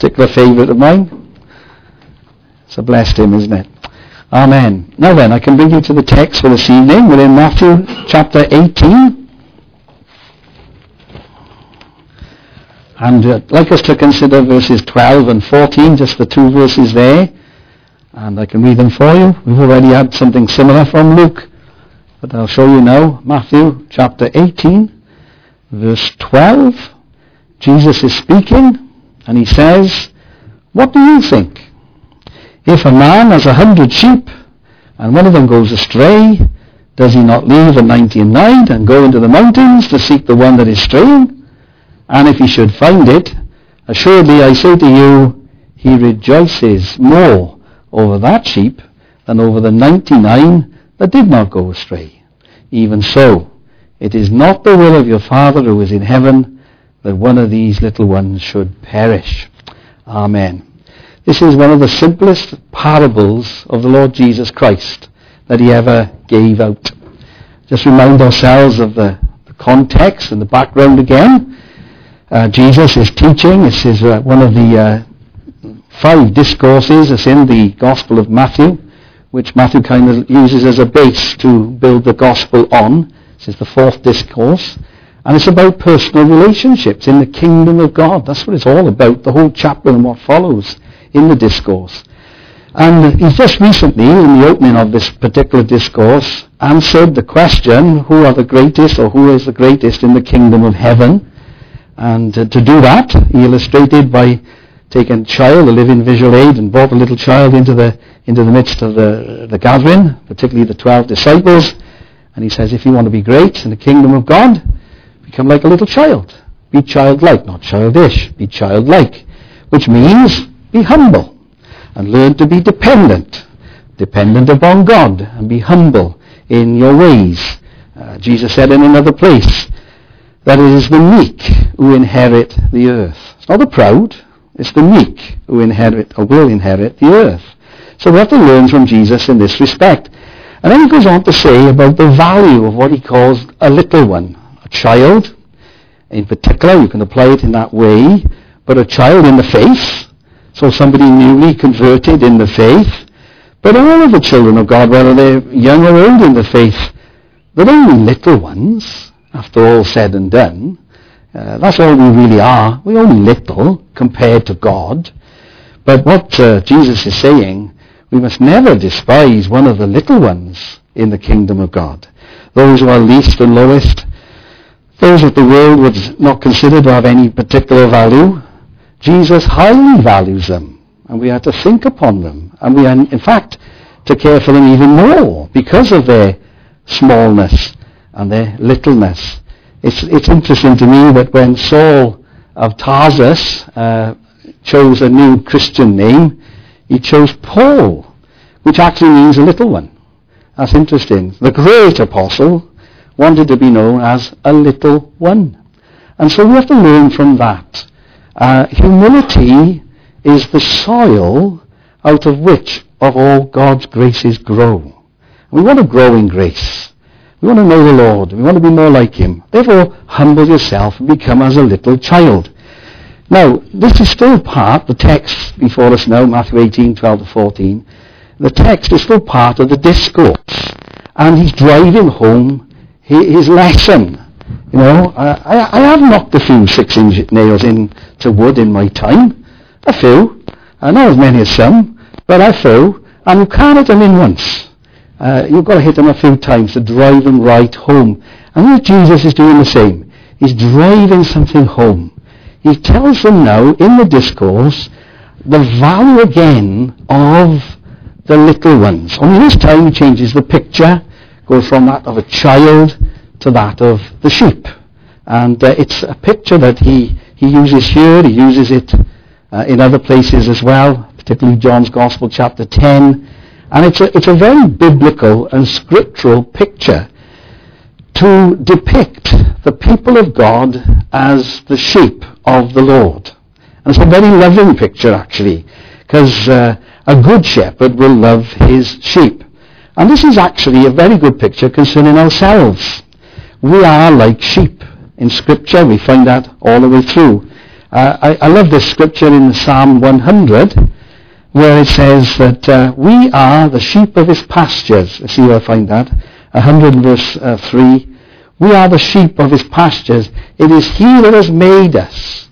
particular favourite of mine. It's a blessed hymn, isn't it? Amen. Now then, I can bring you to the text for this evening. We're in Matthew chapter 18. And I'd like us to consider verses 12 and 14, just the two verses there. And I can read them for you. We've already had something similar from Luke, but I'll show you now. Matthew chapter 18, verse 12. Jesus is speaking, and he says, "What do you think? If a man has 100 sheep, and one of them goes astray, does he not leave the 99 and go into the mountains to seek the one that is straying? And if he should find it, assuredly I say to you, he rejoices more over that sheep than over the 99 that did not go astray. Even so, it is not the will of your Father who is in heaven that one of these little ones should perish." Amen. This is one of the simplest parables of the Lord Jesus Christ that he ever gave out. Just remind ourselves of the context and the background again. Jesus is teaching. This is one of the 5 discourses that's in the Gospel of Matthew, which Matthew kind of uses as a base to build the Gospel on. This is the 4th discourse. And it's about personal relationships in the kingdom of God. That's what it's all about, the whole chapter and what follows in the discourse. And he's just recently, in the opening of this particular discourse, answered the question, who are the greatest, or who is the greatest in the kingdom of heaven? And to do that, he illustrated by taking a child, a living visual aid, and brought a little child into the midst of the gathering, particularly the 12 disciples. And he says, if you want to be great in the kingdom of God, become like a little child. Be childlike, not childish. Be childlike, which means be humble and learn to be dependent upon God, and be humble in your ways. Jesus said in another place that it is the meek who inherit the earth. It's not the proud, it's the meek who inherit or will inherit the earth. So we have to learn from Jesus in this respect. And then he goes on to say about the value of what he calls a little one. A child, in particular, you can apply it in that way, but a child in the faith, so somebody newly converted in the faith. But all of the children of God, whether they're young or old in the faith, they're only little ones, after all said and done. That's all we really are. We're only little compared to God. But what Jesus is saying, we must never despise one of the little ones in the kingdom of God. Those who are least and lowest, those that the world would not consider to have any particular value, Jesus highly values them, and we are to think upon them, and we are, in fact, to care for them even more because of their smallness and their littleness. It's interesting to me that when Saul of Tarsus chose a new Christian name, he chose Paul, which actually means a little one. That's interesting. The great apostle wanted to be known as a little one. And so we have to learn from that. Humility is the soil out of which of all God's graces grow. We want to grow in grace. We want to know the Lord. We want to be more like him. Therefore, humble yourself and become as a little child. Now, this is still part, the text before us now, Matthew 18, 12 to 14. The text is still part of the discourse. And he's driving home his lesson. You know, I have knocked a few 6-inch nails into wood in my time. A few. Not as many as some, but a few. And you can't hit them in once. You've got to hit them a few times to drive them right home. And Jesus is doing the same. He's driving something home. He tells them now in the discourse the value again of the little ones. Only this time he changes the picture, goes from that of a child to that of the sheep. And it's a picture that he uses here. He uses it in other places as well, particularly John's Gospel, chapter 10. And it's a very biblical and scriptural picture to depict the people of God as the sheep of the Lord. And it's a very loving picture, actually, because a good shepherd will love his sheep. And this is actually a very good picture concerning ourselves. We are like sheep. In Scripture, we find that all the way through. I love this scripture in Psalm 100, where it says that we are the sheep of his pastures. Let's see where I find that. 100 verse 3. We are the sheep of his pastures. It is he that has made us,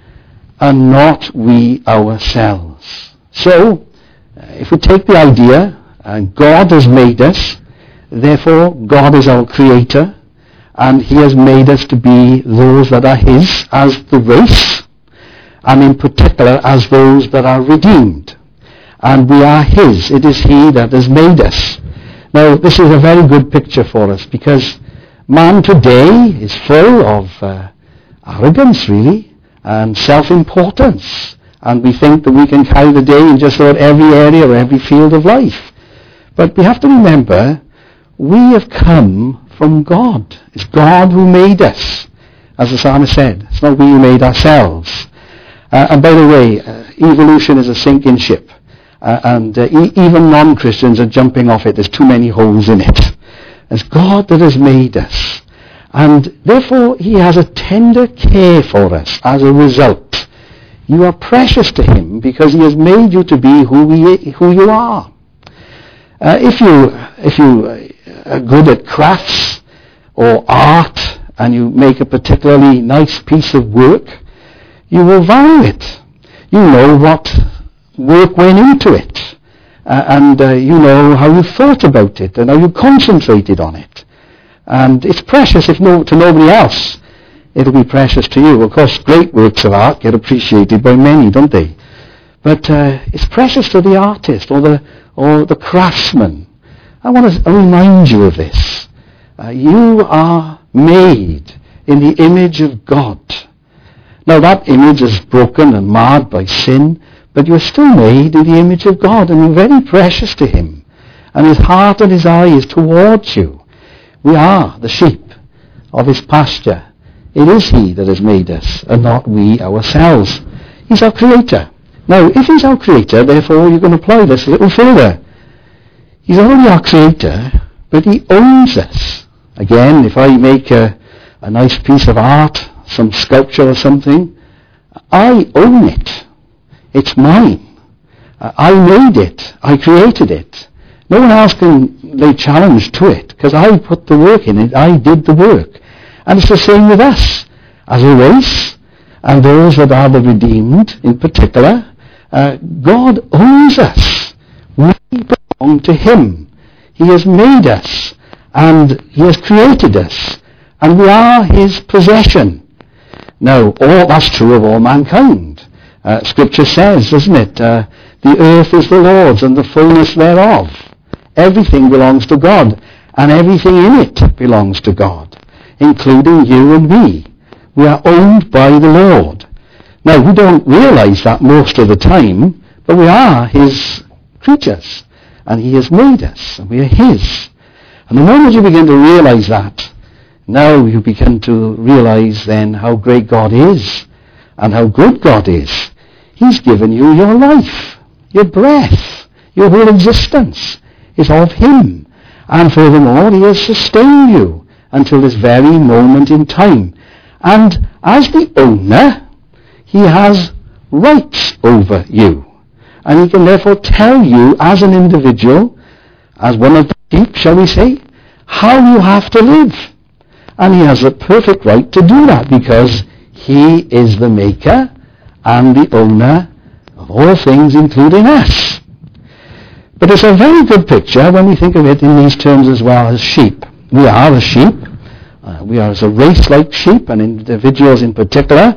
and not we ourselves. So, if we take the idea, God has made us, therefore God is our creator, and he has made us to be those that are his as the race, and in particular as those that are redeemed. And we are his. It is he that has made us. Now, this is a very good picture for us, because man today is full of arrogance, really, and self-importance. And we think that we can carry the day in just about every area or every field of life. But we have to remember, we have come from God. It's God who made us, as the psalmist said. It's not we who made ourselves. And by the way, evolution is a sinking ship. And even non-Christians are jumping off it. There's too many holes in it. It's God that has made us. And therefore, he has a tender care for us as a result. You are precious to him because he has made you to be who you are. If you are good at crafts or art and you make a particularly nice piece of work, you will value it. You know what work went into it. And you know how you thought about it and how you concentrated on it. And it's precious to nobody else. It'll be precious to you. Of course, great works of art get appreciated by many, don't they? But it's precious to the artist or the craftsman. I want to remind you of this. You are made in the image of God. Now that image is broken and marred by sin, but you're still made in the image of God, and you're very precious to him. And his heart and his eye is towards you. We are the sheep of his pasture. It is he that has made us, and not we ourselves. He's our creator. Now, if he's our creator, therefore you can apply this a little further. He's only our creator, but he owns us. Again, if I make a nice piece of art, some sculpture or something, I own it. It's mine. I made it. I created it. No one else can lay challenge to it, because I put the work in it. I did the work. And it's the same with us. As a race, and those that are the redeemed in particular, God owns us. We belong to him. He has made us, and he has created us, and we are his possession. Now, all that's true of all mankind. Scripture says, doesn't it, the earth is the Lord's and the fullness thereof. Everything belongs to God, and everything in it belongs to God, including you and me. We are owned by the Lord. Now, we don't realize that most of the time, but we are his creatures, and he has made us, and we are his. And the moment you begin to realize that, now you begin to realize then how great God is, and how good God is. He's given you your life, your breath, your whole existence is of him. And furthermore, he has sustained you until this very moment in time. And as the owner, he has rights over you. And he can therefore tell you as an individual, as one of the sheep, shall we say, how you have to live. And he has a perfect right to do that, because he is the maker and the owner of all things, including us. But it's a very good picture when we think of it in these terms as well as sheep. We are the sheep. We are as a race like sheep, and individuals in particular.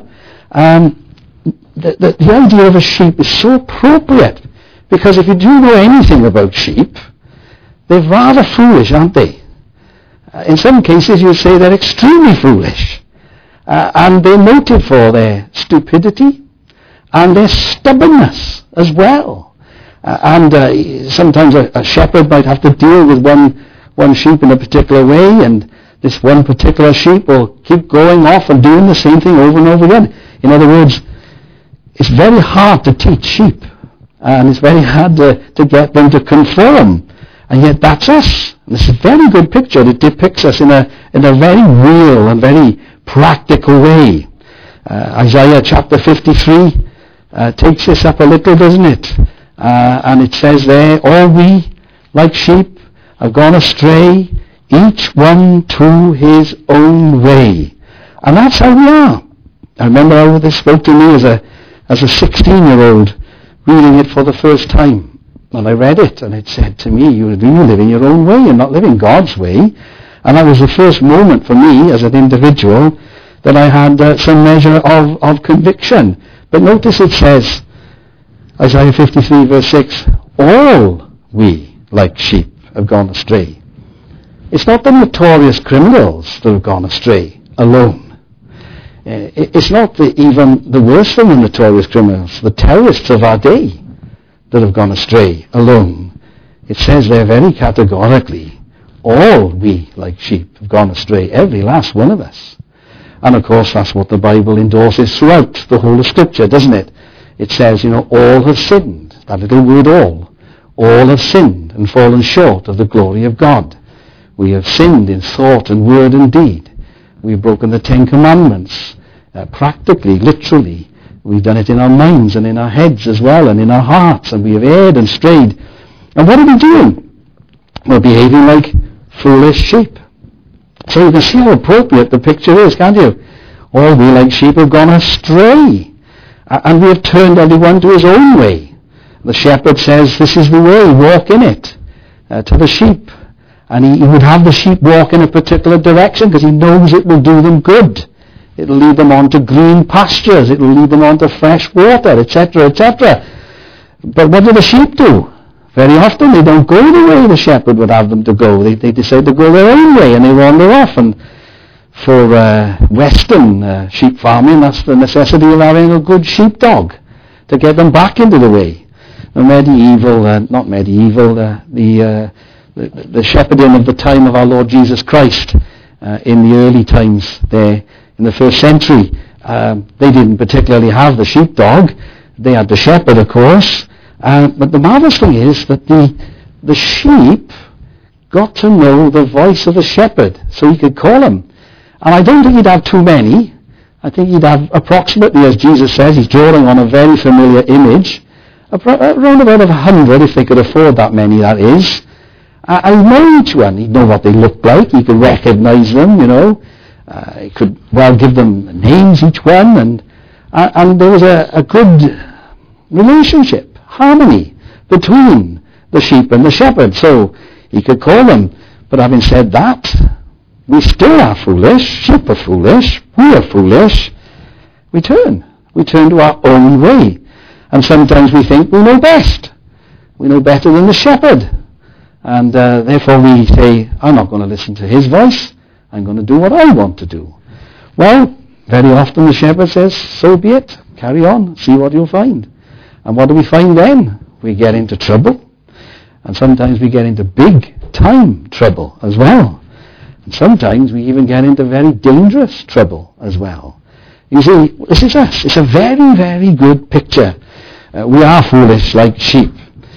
The idea of a sheep is so appropriate, because if you do know anything about sheep, they're rather foolish, aren't they? In some cases you say they're extremely foolish. And they're noted for their stupidity and their stubbornness as well. Sometimes a shepherd might have to deal with one sheep in a particular way, and this one particular sheep will keep going off and doing the same thing over and over again. In other words, it's very hard to teach sheep, and it's very hard to get them to conform. And yet that's us. And this is a very good picture. It depicts us in a very real and very practical way. Isaiah chapter 53 takes this up a little, doesn't it? And it says there, all we, like sheep, have gone astray, each one to his own way. And that's how we are. I remember how this spoke to me as a 16-year-old, reading it for the first time. And I read it, and it said to me, you live in your own way, you're not living God's way. And that was the first moment for me, as an individual, that I had some measure of conviction. But notice it says, Isaiah 53 verse 6, all we, like sheep, have gone astray. It's not the notorious criminals that have gone astray alone. It's not even the worst than the notorious criminals, the terrorists of our day, that have gone astray alone. It says there very categorically, all we, like sheep, have gone astray, every last one of us. And of course that's what the Bible endorses throughout the whole of Scripture, doesn't it? It says, all have sinned, that little word all have sinned and fallen short of the glory of God. We have sinned in thought and word and deed. We've broken the 10 Commandments, practically, literally. We've done it in our minds and in our heads as well, and in our hearts, and we have erred and strayed. And what are we doing? We're behaving like foolish sheep. So you can see how appropriate the picture is, can't you? All we like sheep have gone astray, and we have turned everyone to his own way. The shepherd says, this is the way, walk in it, to the sheep. And he would have the sheep walk in a particular direction because he knows it will do them good. It will lead them on to green pastures. It will lead them on to fresh water, etc., etc. But what do the sheep do? Very often they don't go the way the shepherd would have them to go. They decide to go their own way and they wander off. And for Western sheep farming, that's the necessity of having a good sheepdog to get them back into the way. The shepherding of the time of our Lord Jesus Christ in the early times there, in the first century, they didn't particularly have the sheepdog. They had the shepherd, of course. But the marvelous thing is that the sheep got to know the voice of the shepherd, so he could call him. And I don't think he'd have too many. I think he'd have approximately, as Jesus says, he's drawing on a very familiar image, around about 100, if they could afford that many, that is. I know each one. He'd know what they looked like. He could recognize them, He could well give them names, each one, and there was a good relationship, harmony between the sheep and the shepherd. So he could call them. But having said that, we still are foolish. Sheep are foolish. We are foolish. We turn to our own way. And sometimes we think we know best. We know better than the shepherd. And therefore we say, I'm not going to listen to his voice. I'm going to do what I want to do. Well, very often the shepherd says, so be it. Carry on. See what you'll find. And what do we find then? We get into trouble. And sometimes we get into big time trouble as well. And sometimes we even get into very dangerous trouble as well. You see, this is us. It's a very, very good picture. We are foolish like sheep.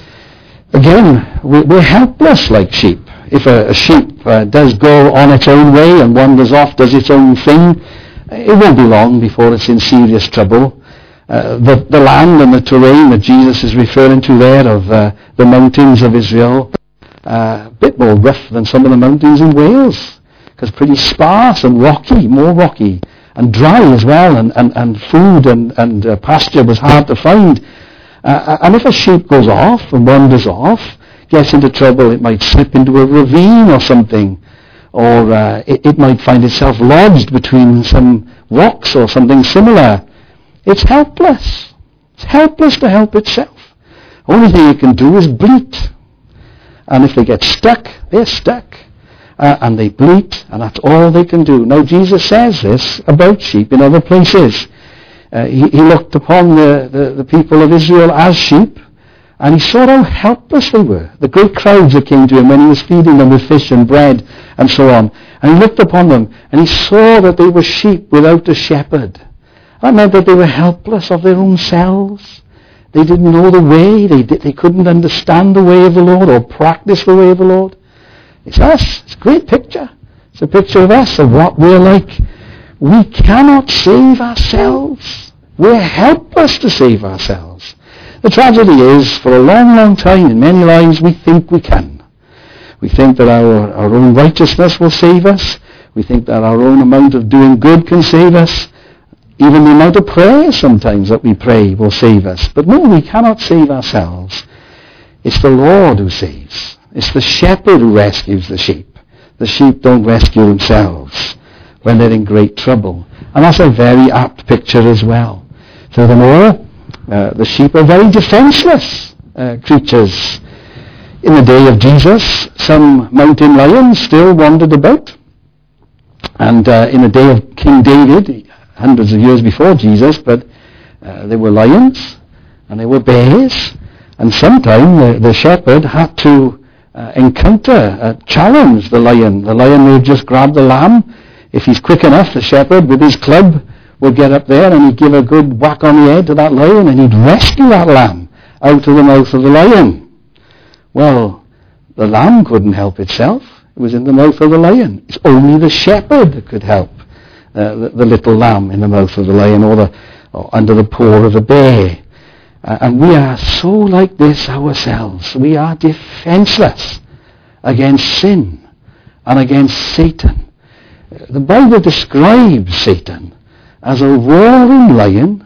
Again, we're helpless like sheep. If a sheep does go on its own way and wanders off, does its own thing, it won't be long before it's in serious trouble. The land and the terrain that Jesus is referring to there of the mountains of Israel, a bit more rough than some of the mountains in Wales, because pretty sparse and rocky, more rocky, and dry as well, and food and pasture was hard to find. And if a sheep goes off and wanders off, gets into trouble, it might slip into a ravine or something, or it might find itself lodged between some rocks or something similar. It's helpless. It's helpless to help itself. Only thing it can do is bleat. And if they get stuck, they're stuck. And they bleat, and that's all they can do. Now Jesus says this about sheep in other places. He looked upon the people of Israel as sheep, and he saw how helpless they were. The great crowds that came to him when he was feeding them with fish and bread and so on. And he looked upon them, and he saw that they were sheep without a shepherd. That meant that they were helpless of their own selves. They didn't know the way. They couldn't understand the way of the Lord or practice the way of the Lord. It's us. It's a great picture. It's a picture of us, of what we're like. We cannot save ourselves. We're helpless to save ourselves. The tragedy is, for a long, long time in many lives, we think we can. We think that our own righteousness will save us. We think that our own amount of doing good can save us. Even the amount of prayer sometimes that we pray will save us. But no, we cannot save ourselves. It's the Lord who saves. It's the shepherd who rescues the sheep. The sheep don't rescue themselves when they're in great trouble. And that's a very apt picture as well. Furthermore, the sheep are very defenseless creatures. In the day of Jesus, some mountain lions still wandered about. And in the day of King David, hundreds of years before Jesus, but there were lions and there were bears, and sometimes the shepherd had to challenge the lion. The lion would just grab the lamb. If he's quick enough, the shepherd with his club would get up there and he'd give a good whack on the head to that lion and he'd rescue that lamb out of the mouth of the lion. Well, the lamb couldn't help itself. It was in the mouth of the lion. It's only the shepherd that could help the little lamb in the mouth of the lion or under the paw of the bear. And we are so like this ourselves. We are defenseless against sin and against Satan. The Bible describes Satan as a roaring lion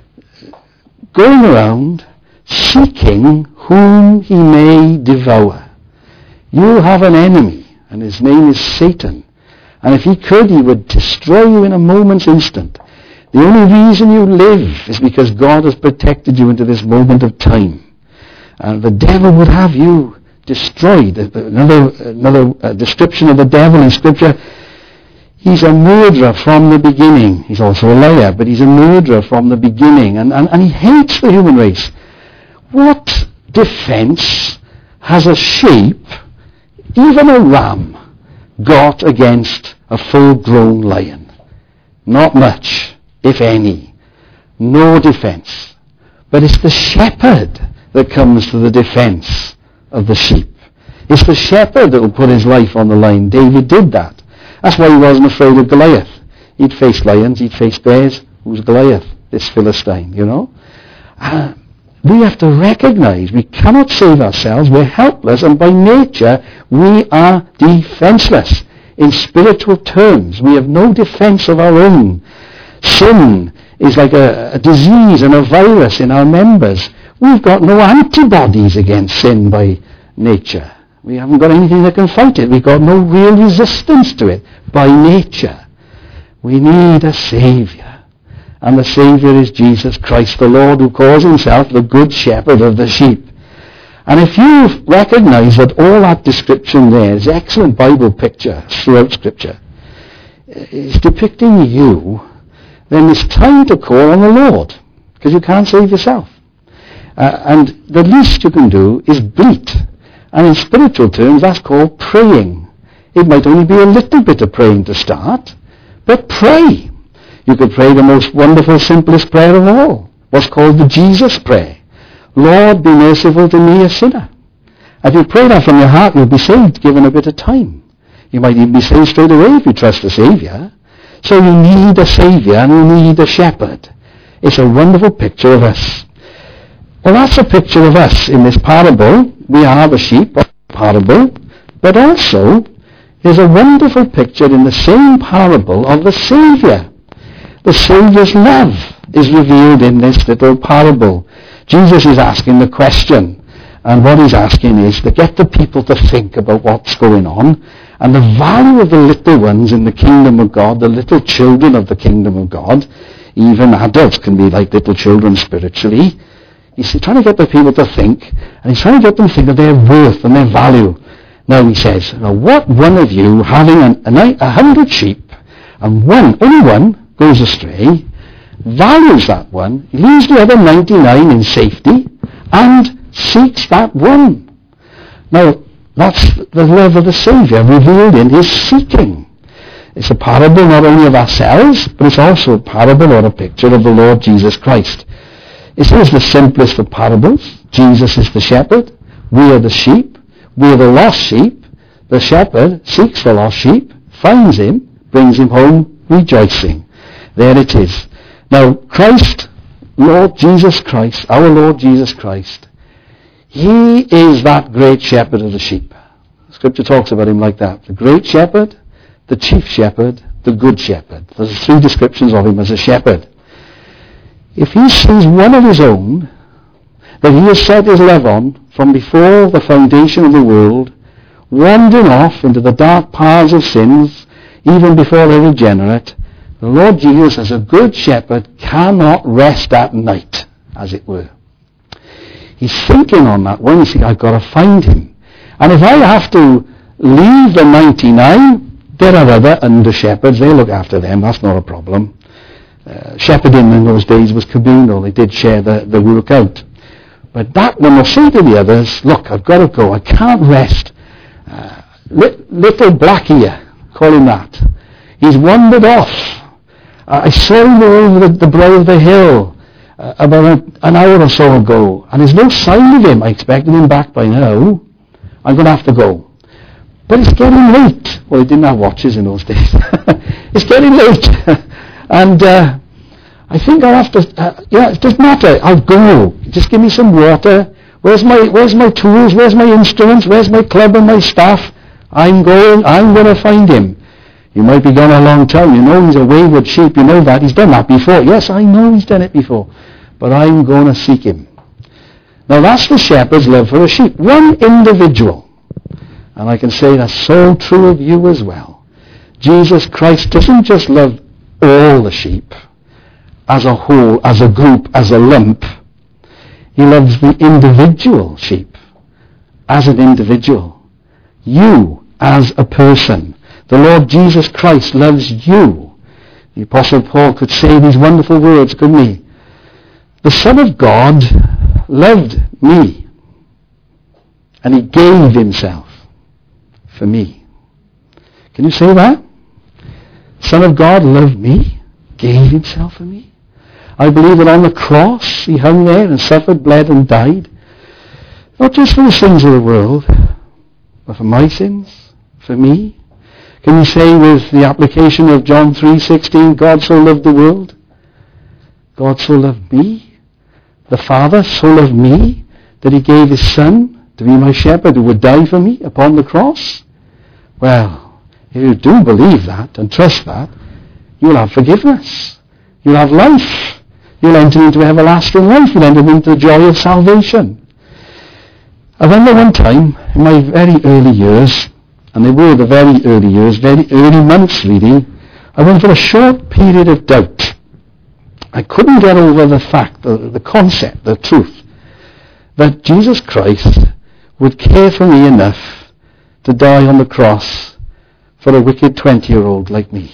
going around seeking whom he may devour. You have an enemy, and his name is Satan. And if he could, he would destroy you in a moment's instant. The only reason you live is because God has protected you into this moment of time. And the devil would have you destroyed. Another description of the devil in Scripture, he's a murderer from the beginning. He's also a liar, but he's a murderer from the beginning. And he hates the human race. What defense has a sheep, even a ram, got against a full-grown lion? Not much, if any. No defense. But it's the shepherd that comes to the defense of the sheep. It's the shepherd that will put his life on the line. David did that. That's why he wasn't afraid of Goliath. He'd face lions, he'd face bears. Who's Goliath? This Philistine, you know. We have to recognize we cannot save ourselves. We're helpless, and by nature we are defenseless. In spiritual terms, we have no defense of our own. Sin is like a disease and a virus in our members. We've got no antibodies against sin by nature. We haven't got anything that can fight it. We've got no real resistance to it by nature. We need a Saviour. And the Saviour is Jesus Christ, the Lord, who calls himself the Good Shepherd of the sheep. And if you recognize that all that description there is excellent Bible picture throughout Scripture, is depicting you, then it's time to call on the Lord, because you can't save yourself. And the least you can do is bleat. And in spiritual terms, that's called praying. It might only be a little bit of praying to start, but pray. You could pray the most wonderful, simplest prayer of all, what's called the Jesus prayer. Lord, be merciful to me, a sinner. If you pray that from your heart, you'll be saved, given a bit of time. You might even be saved straight away if you trust the Saviour. So you need a Saviour and you need a shepherd. It's a wonderful picture of us. Well, that's a picture of us in this parable. We are the sheep of the parable, but also there's a wonderful picture in the same parable of the Saviour. The Saviour's love is revealed in this little parable. Jesus is asking the question, and what he's asking is to get the people to think about what's going on and the value of the little ones in the kingdom of God, the little children of the kingdom of God. Even adults can be like little children spiritually. He's trying to get the people to think, and he's trying to get them to think of their worth and their value. Now he says, now what one of you, having 100 sheep, and only one goes astray, values that one, leaves the other 99 in safety, and seeks that one. Now, that's the love of the Saviour revealed in his seeking. It's a parable not only of ourselves, but it's also a parable or a picture of the Lord Jesus Christ. It is the simplest of parables. Jesus is the shepherd. We are the sheep. We are the lost sheep. The shepherd seeks the lost sheep, finds him, brings him home rejoicing. There it is. Now, Christ, Lord Jesus Christ, our Lord Jesus Christ, he is that great shepherd of the sheep. Scripture talks about him like that. The great shepherd, the chief shepherd, the good shepherd. There's 3 descriptions of him as a shepherd. If he sees one of his own that he has set his love on from before the foundation of the world, wandering off into the dark paths of sins, even before they're regenerate, the Lord Jesus, as a good shepherd, cannot rest at night, as it were. He's thinking on that one. He's thinking, I've got to find him. And if I have to leave the 99, there are other under-shepherds. They look after them. That's not a problem. Shepherding in those days was communal. They did share the work out. But that one will say to the others, look, I've got to go. I can't rest. Little black ear, call him that. He's wandered off. I saw him over the brow of the hill about an hour or so ago, and there's no sign of him. I expected him back by now. I'm going to have to go. But it's getting late. Well, they didn't have watches in those days. It's getting late. And I think I'll have to, it doesn't matter. I'll go. Just give me some water. Where's my tools? Where's my instruments? Where's my club and my staff? I'm going to find him. You might be gone a long time. You know he's a wayward sheep. You know that. He's done that before. Yes, I know he's done it before. But I'm going to seek him. Now that's the shepherd's love for the sheep. One individual. And I can say that's so true of you as well. Jesus Christ doesn't just love all the sheep as a whole, as a group, as a lump. He loves the individual sheep as an individual. You as a person. The Lord Jesus Christ loves you. The Apostle Paul could say these wonderful words, couldn't he? The Son of God loved me, and he gave himself for me. Can you say that? Son of God loved me, gave himself for me. I believe that on the cross he hung there and suffered, bled and died, not just for the sins of the world, but for my sins, for me. Can you say with the application of John 3:16, God so loved the world, God so loved me, the Father so loved me, that he gave his Son to be my shepherd who would die for me upon the cross? Well, if you do believe that and trust that, you'll have forgiveness. You'll have life. You'll enter into everlasting life. You'll enter into the joy of salvation. I remember one time in my very early years, and they were the very early years, very early months really, I went for a short period of doubt. I couldn't get over the fact, the concept, the truth, that Jesus Christ would care for me enough to die on the cross for a wicked 20-year-old like me.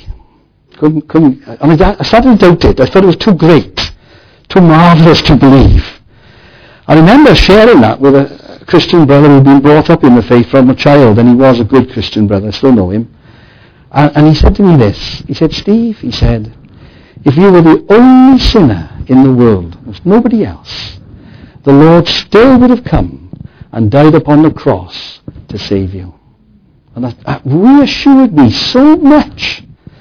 I started to doubt it. I thought it was too great, too marvellous to believe. I remember sharing that with a Christian brother who'd been brought up in the faith from a child, and he was a good Christian brother. I still know him. And he said to me this. He said, Steve, he said, if you were the only sinner in the world, there's nobody else, the Lord still would have come and died upon the cross to save you. And that reassured me so much.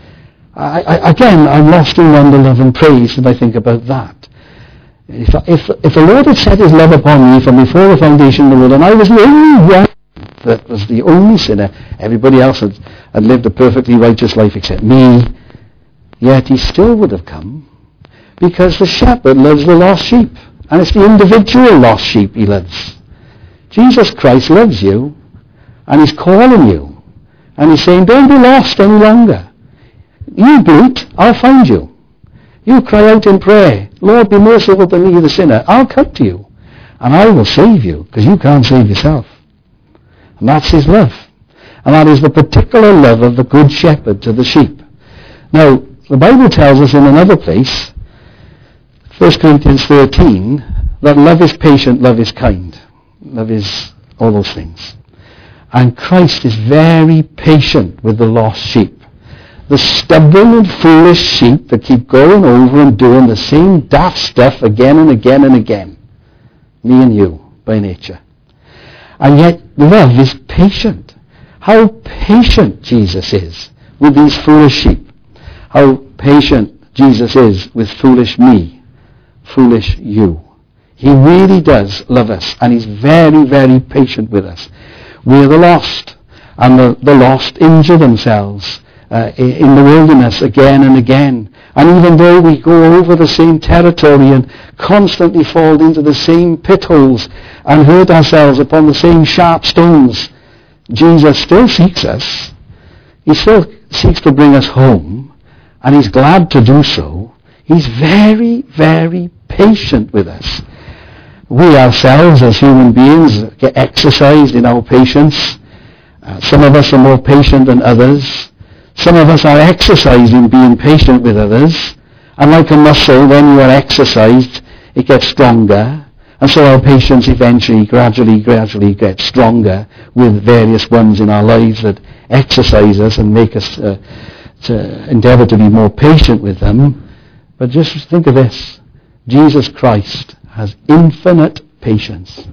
I'm lost in wonder, love and praise when I think about that. If the Lord had set his love upon me from before the foundation of the world, and I was the only one that was the only sinner, everybody else had lived a perfectly righteous life except me, yet he still would have come, because the shepherd loves the lost sheep, and it's the individual lost sheep he loves. Jesus Christ loves you, and he's calling you, and he's saying, don't be lost any longer. You bleat, I'll find you. You cry out in prayer, Lord, be merciful to me, the sinner. I'll come to you, and I will save you, because you can't save yourself. And that's his love. And that is the particular love of the good shepherd to the sheep. Now, the Bible tells us in another place, 1 Corinthians 13, that love is patient, love is kind. Love is all those things. And Christ is very patient with the lost sheep. The stubborn and foolish sheep that keep going over and doing the same daft stuff again and again and again. Me and you, by nature. And yet, love is patient. How patient Jesus is with these foolish sheep. how patient Jesus is with foolish me, foolish you. He really does love us, and he's very, very patient with us. We're the lost, and the lost injure themselves in the wilderness again and again. And even though we go over the same territory and constantly fall into the same pit holes and hurt ourselves upon the same sharp stones, Jesus still seeks us. He still seeks to bring us home, and he's glad to do so. He's very, very patient with us. We ourselves as human beings get exercised in our patience. Some of us are more patient than others. Some of us are exercised in being patient with others. And like a muscle, when you are exercised, it gets stronger. And so our patience eventually, gradually gets stronger with various ones in our lives that exercise us and make us to endeavor to be more patient with them. But just think of this. Jesus Christ has infinite patience.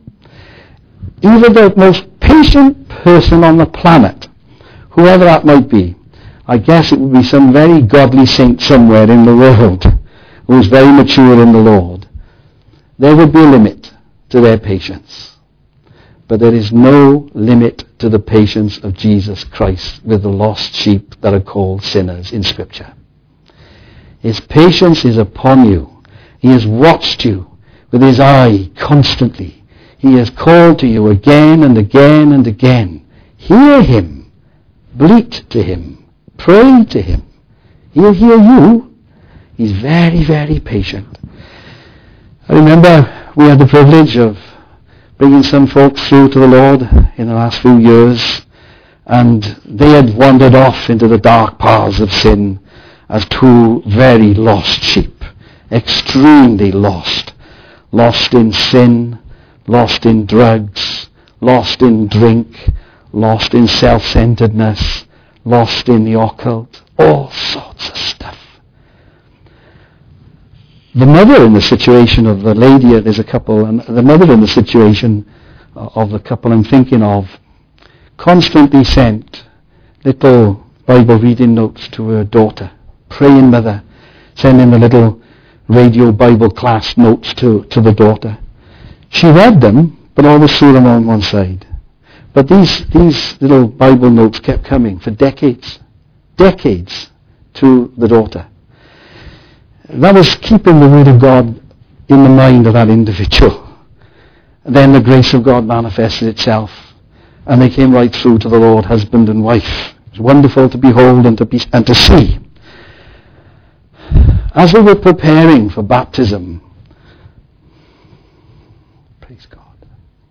Even the most patient person on the planet, whoever that might be, I guess it would be some very godly saint somewhere in the world who is very mature in the Lord. There would be a limit to their patience. But there is no limit to the patience of Jesus Christ with the lost sheep that are called sinners in Scripture. His patience is upon you. He has watched you with his eye constantly. He has called to you again and again and again. Hear him. Bleat to him. Pray to him. He'll hear you. He's very, very patient. I remember we had the privilege of bringing some folks through to the Lord in the last few years, and they had wandered off into the dark paths of sin as two very lost sheep, extremely lost. Lost in sin, lost in drugs, lost in drink, lost in self-centeredness, lost in the occult, all sorts of stuff. The mother in the situation of the lady, there's a couple, and the mother in the situation of the couple I'm thinking of, constantly sent little Bible reading notes to her daughter, praying mother, sending the little radio Bible class notes to the daughter. She read them, but always threw them on one side. But these little Bible notes kept coming for decades to the daughter. That was keeping the Word of God in the mind of that individual. Then the grace of God manifested itself, and they came right through to the Lord, husband and wife. It was wonderful to behold and to see. As they were preparing for baptism, praise God,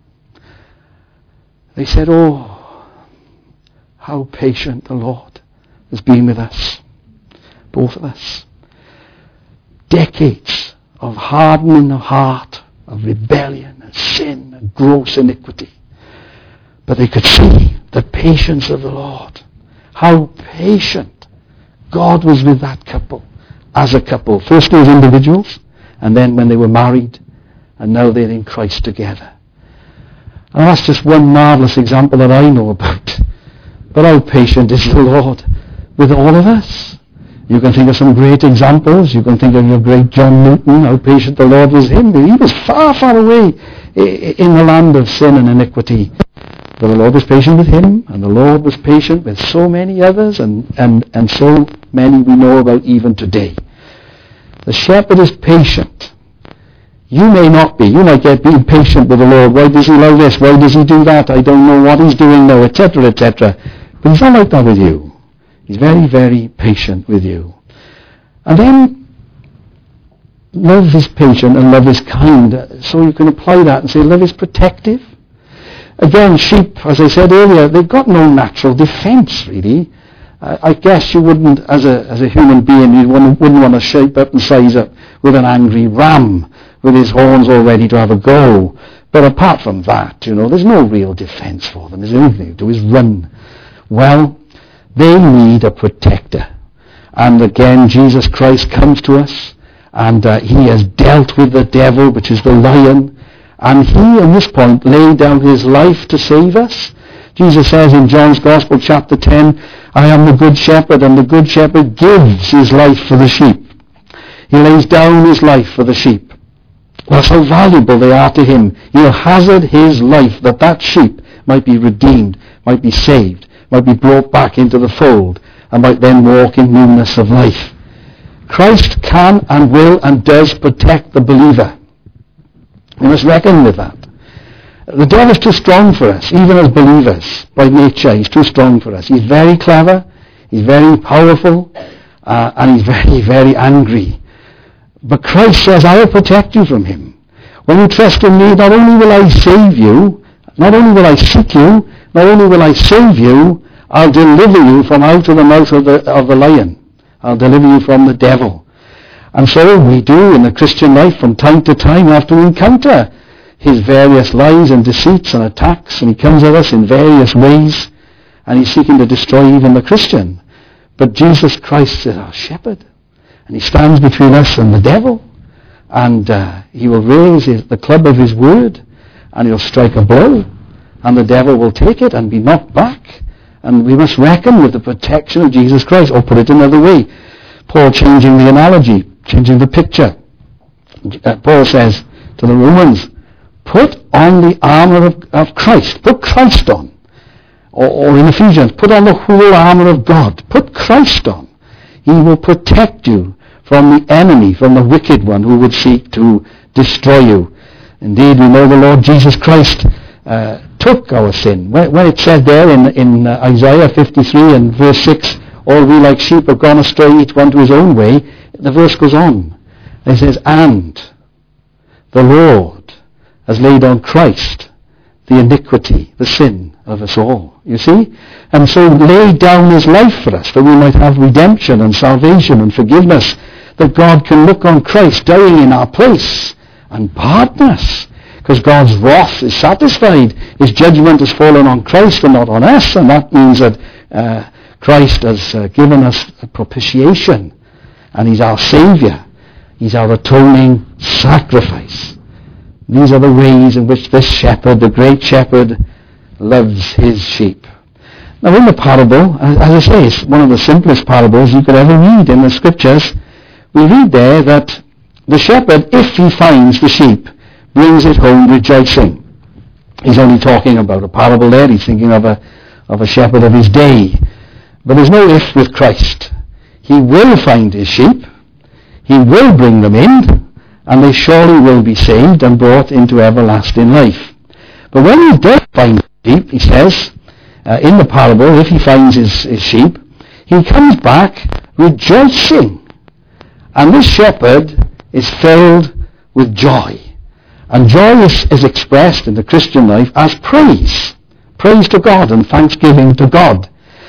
they said, "Oh, how patient the Lord has been with us, both of us. Decades of hardening of heart, of rebellion and sin and gross iniquity. But they could see the patience of the Lord. How patient God was with that couple as a couple. First as individuals, and then when they were married, and now they're in Christ together. And that's just one marvelous example that I know about. But how patient is the Lord with all of us? You can think of some great examples. You can think of your great John Newton, how patient the Lord was with him. He was far, far away in the land of sin and iniquity. But the Lord was patient with him, and the Lord was patient with so many others, and so many we know about even today. The shepherd is patient. You may not be. You might get being patient with the Lord. Why does he allow this? Why does he do that? I don't know what he's doing now, etc., etc. But he's not like that with you. He's very, very patient with you. And then, love is patient and love is kind. So you can apply that and say love is protective. Again, sheep, as I said earlier, they've got no natural defense, really. I guess you wouldn't, as a human being, you wouldn't want to shape up and size up with an angry ram with his horns all ready to have a go. But apart from that, there's no real defense for them. There's anything to do is run. Well, they need a protector. And again, Jesus Christ comes to us, and he has dealt with the devil, which is the lion, and he, at this point, laid down his life to save us, Jesus says in John's Gospel, chapter 10, I am the good shepherd, and the good shepherd gives his life for the sheep. He lays down his life for the sheep. That's how valuable they are to him. He'll hazard his life that sheep might be redeemed, might be saved, might be brought back into the fold, and might then walk in newness of life. Christ can and will and does protect the believer. We must reckon with that. The devil's too strong for us, even as believers. By nature, he's too strong for us. He's very clever, he's very powerful, and he's very, very angry. But Christ says, I will protect you from him. When you trust in me, not only will I save you, not only will I seek you, not only will I save you, I'll deliver you from out of the mouth of the lion. I'll deliver you from the devil. And so we do in the Christian life from time to time have to encounter his various lies and deceits and attacks, and he comes at us in various ways, and he's seeking to destroy even the Christian. But Jesus Christ is our shepherd, and he stands between us and the devil, and he will raise the club of his word, and he'll strike a blow, and the devil will take it and be knocked back. And we must reckon with the protection of Jesus Christ. Or put it another way, Paul changing the analogy, changing the picture. Paul says to the Romans, put on the armour of Christ. Put Christ on. Or in Ephesians, put on the whole armour of God. Put Christ on. He will protect you from the enemy, from the wicked one who would seek to destroy you. Indeed, we know the Lord Jesus Christ took our sin. When it said there in Isaiah 53 and verse 6, all we like sheep have gone astray, each one to his own way, the verse goes on. It says, and the Lord has laid on Christ the iniquity, the sin of us all. You see? And so laid down his life for us, that we might have redemption and salvation and forgiveness, that God can look on Christ dying in our place and pardon us. Because God's wrath is satisfied. His judgment has fallen on Christ and not on us, and that means that Christ has given us a propitiation, and he's our Saviour. He's our atoning sacrifice. These are the ways in which this shepherd, the great shepherd, loves his sheep. Now in the parable, as I say, it's one of the simplest parables you could ever read in the scriptures. We read there that the shepherd, if he finds the sheep, brings it home rejoicing. He's only talking about a parable there. He's thinking of a shepherd of his day. But there's no if with Christ. He will find his sheep. He will bring them in, and they surely will be saved and brought into everlasting life. But when he does find sheep, he says, in the parable, if he finds his sheep, he comes back rejoicing. And this shepherd is filled with joy. And joy is expressed in the Christian life as praise. Praise to God and thanksgiving to God.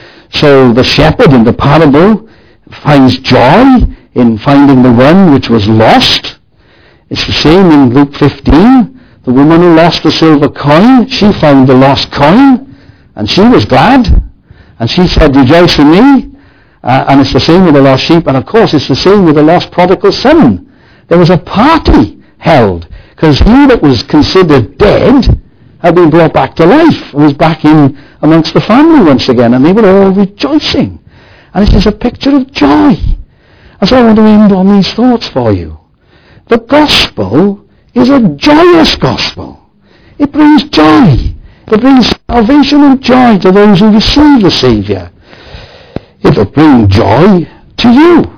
So the shepherd in the parable finds joy in finding the one which was lost. It's the same in Luke 15. The woman who lost the silver coin, she found the lost coin, and she was glad. And she said, rejoice in me. And it's the same with the lost sheep. And of course it's the same with the lost prodigal son. There was a party held, because he that was considered dead had been brought back to life and was back in amongst the family once again, and they were all rejoicing. And it is a picture of joy. And so I want to end on these thoughts for you. The gospel is a joyous gospel. It brings joy. It brings salvation and joy to those who receive the Saviour. It will bring joy to you.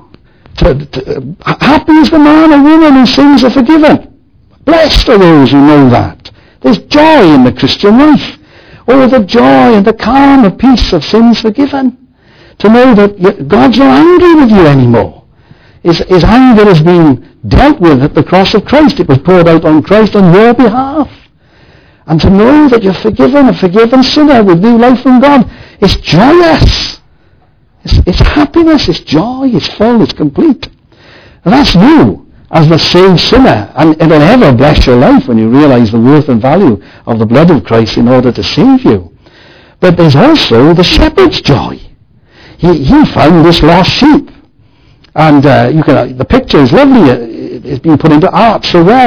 Happy is the man or woman whose sins are forgiven. Blessed are those who know that. There's joy in the Christian life. Oh, the joy and the calm and peace of sins forgiven. To know that God's not angry with you anymore. His anger has been dealt with at the cross of Christ. It was poured out on Christ on your behalf. And to know that you're forgiven, a forgiven sinner with new life from God, it's joyous. It's happiness, it's joy, it's full, it's complete. And that's you as the saved sinner. And it'll ever bless your life when you realize the worth and value of the blood of Christ in order to save you. But there's also the shepherd's joy. He found this lost sheep. And the picture is lovely. It's been put into art so well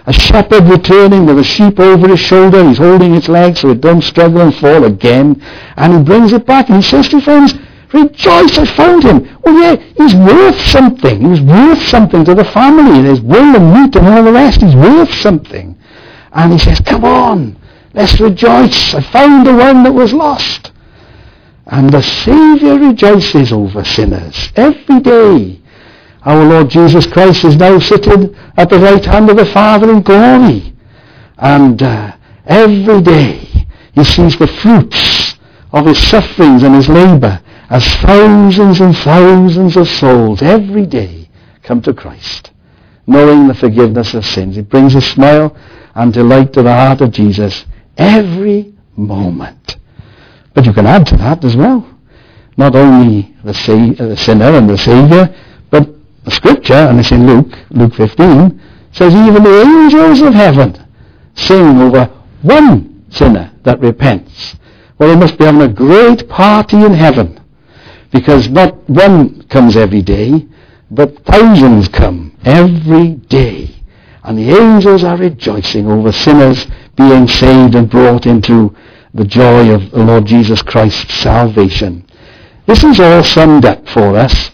a shepherd returning with a sheep over his shoulder. He's holding its legs so it don't struggle and fall again. And he brings it back and he says to his friends, rejoice, I found him. Well, yeah, he's worth something. He was worth something to the family. There's wool and meat and all the rest. He's worth something. And he says, come on, let's rejoice. I found the one that was lost. And the Saviour rejoices over sinners every day. Our Lord Jesus Christ is now seated at the right hand of the Father in glory. And every day he sees the fruits of his sufferings and his labour as thousands and thousands of souls every day come to Christ, knowing the forgiveness of sins. It brings a smile and delight to the heart of Jesus every moment. But you can add to that as well. Not only the sinner and the Saviour, but the Scripture, and it's in Luke 15, says even the angels of heaven sing over one sinner that repents. Well, they must be having a great party in heaven, because not one comes every day, but thousands come every day. And the angels are rejoicing over sinners being saved and brought into the joy of the Lord Jesus Christ's salvation. This is all summed up for us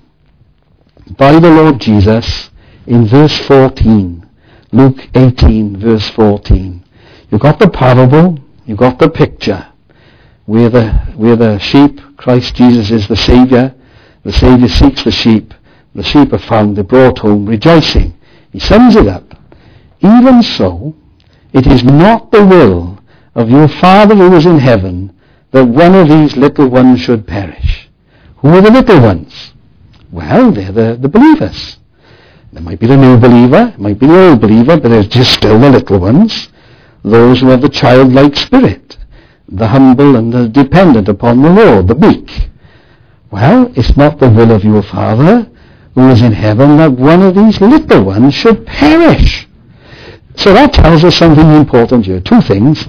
by the Lord Jesus in verse 14. Luke 18, verse 14. You've got the parable, you've got the picture. We're the sheep, Christ Jesus is the Saviour. The Saviour seeks the sheep are found, they're brought home, rejoicing. He sums it up. Even so, it is not the will of your Father who is in heaven that one of these little ones should perish. Who are the little ones? Well, they're the believers. There might be the new believer, it might be the old believer, but there's just still the little ones. Those who have the childlike spirit, the humble and the dependent upon the Lord, the meek. Well, it's not the will of your Father who is in heaven that one of these little ones should perish. So that tells us something important here. Two things.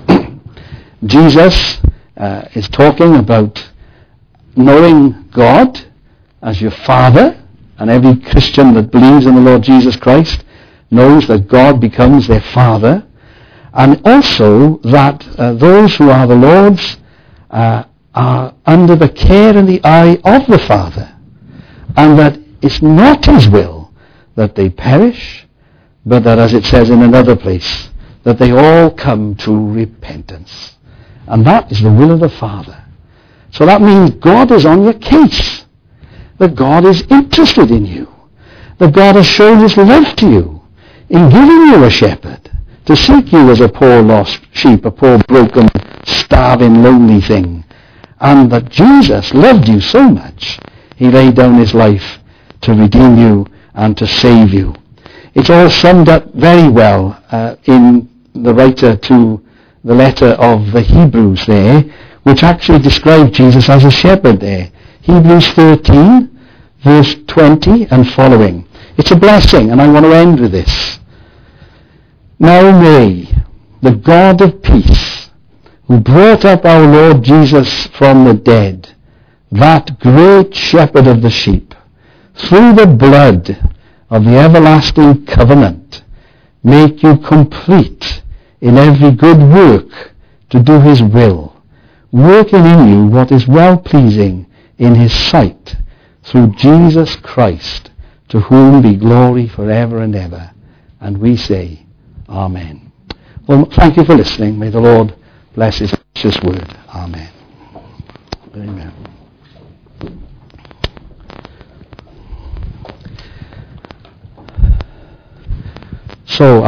Jesus is talking about knowing God as your Father, and every Christian that believes in the Lord Jesus Christ knows that God becomes their Father, and also that those who are the Lord's are under the care and the eye of the Father, and that it's not his will that they perish, but that, as it says in another place, that they all come to repentance. And that is the will of the Father. So that means God is on your case, that God is interested in you, that God has shown his love to you in giving you a shepherd to seek you as a poor lost sheep, a poor broken, starving, lonely thing, and that Jesus loved you so much he laid down his life to redeem you and to save you. It's all summed up very well in the writer to the letter of the Hebrews there, which actually describes Jesus as a shepherd there. Hebrews 13, verse 20 and following. It's a blessing, and I want to end with this. Now may the God of peace, who brought up our Lord Jesus from the dead, that great shepherd of the sheep, through the blood of the everlasting covenant, make you complete in every good work to do his will, working in you what is well-pleasing in his sight, through Jesus Christ, to whom be glory forever and ever. And we say, Amen. Well, thank you for listening. May the Lord bless his precious word. Amen. Amen. So